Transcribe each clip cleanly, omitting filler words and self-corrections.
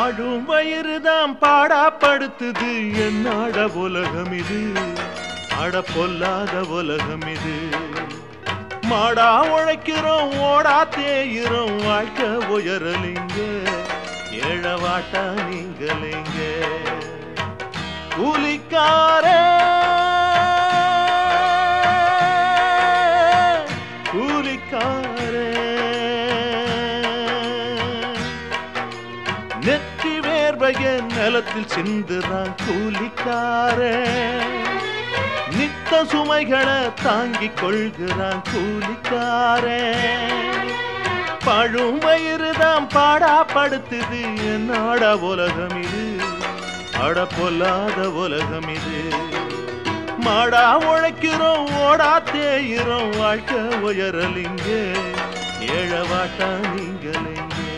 பாடும் வயிறுதான் பாடாப்படுத்துது. என்னாட உலகம் இது, அட பொல்லாத உலகம் இது. மாடா உழைக்கிறோம், ஓடா தேயிறோம், வாழ்க்கை உயரலிங்க, ஏழவாட்டா நீங்கலிங்க. கூலிக்காரே கூலிக்காரே, நெற்றி வேர்வைய நிலத்தில் சிந்துறான் கூலிக்காரே. நித்த சுமைகளை தாங்கிக் கொள்கிறான் கூலிக்காரே. பழும் வயிறுதான் பாடாப்படுத்துது. என்னாட உலகம் இது, அட பொல்லாத உலகம் இது. மாடா உழைக்கிறோம், ஓடா தேயிறோம், வாழ்க்கை உயரலிங்க, ஏழவாட்டா நீங்கலிங்க.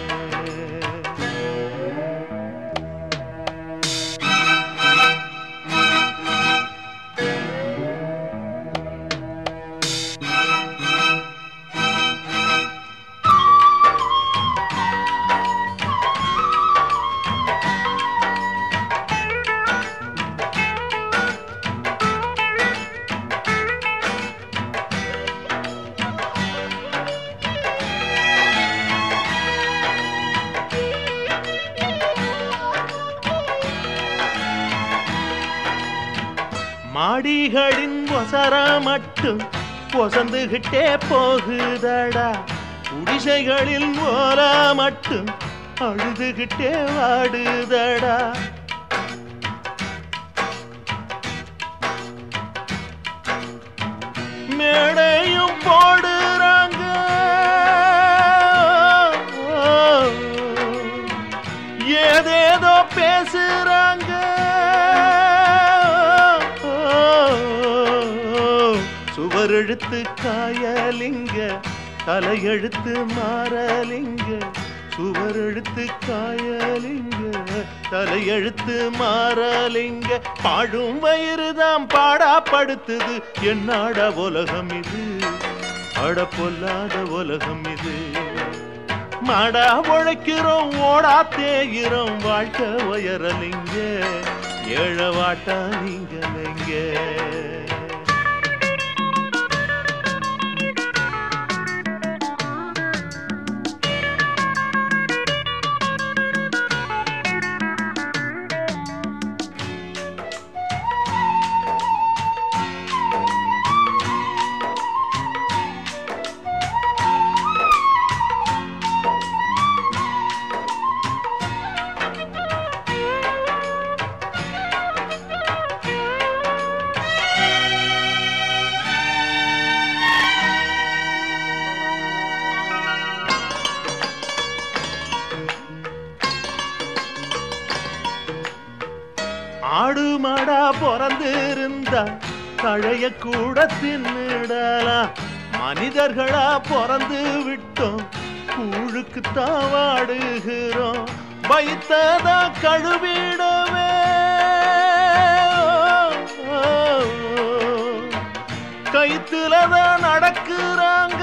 மாடிகளின் ஒசர மட்டும் பொசந்துகிட்டே போகுதடா. குடிசைகளில் ஓல மட்டும் அழுதுகிட்டே வாடுதடா. மேடையும் போடுறாங்க, ஏதேதோ பேசுறாங்க. சுவரெழுத்து காயலிங்க, தலையெழுத்து மாறலிங்க. சுவரெழுத்து காயலிங்க, தலையெழுத்து மாறலிங்க. பாடும் வயிறுதான் பாடாப்படுத்துது. என்னாட உலகம் இது, அட பொல்லாத உலகம் இது. மாடா உழைக்கிறோம், ஓடா தேயிறோம், வாழ்க்கை உயரலிங்க, ஏழவாட்டா நீங்கலிங்க. ஆடு மாடா பிறந்திருந்தா தழைய கூட தின்னுடலாம். மனிதர்களா பிறந்து விட்டோம், கூழுக்குத்தான் வாடுகிறோம். வைத்ததா கழுவிடவே கைத்துலதான் நடக்குறாங்க.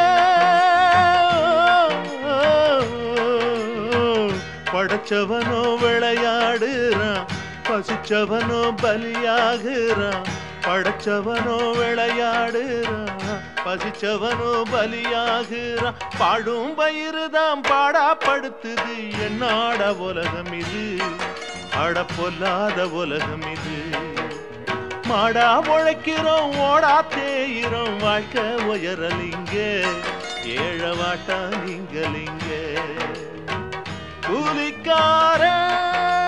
படைச்சவனோ விளையாடுறான், பசிச்சவனோ பலியாகிறான். படைச்சவனோ விளையாடுறான், பசிச்சவனோ பலியாகிறான். பாடும் வயிறுதான் பாடாப்படுத்துது. என்னாட உலகம் இது, அட பொல்லாத உலகம் இது. மாடா உழைக்கிறோம், ஓடா தேயிறோம், வாழ்க்கை உயரலிங்க, ஏழவாட்டா நீங்கலிங்க. கூலிக்காரே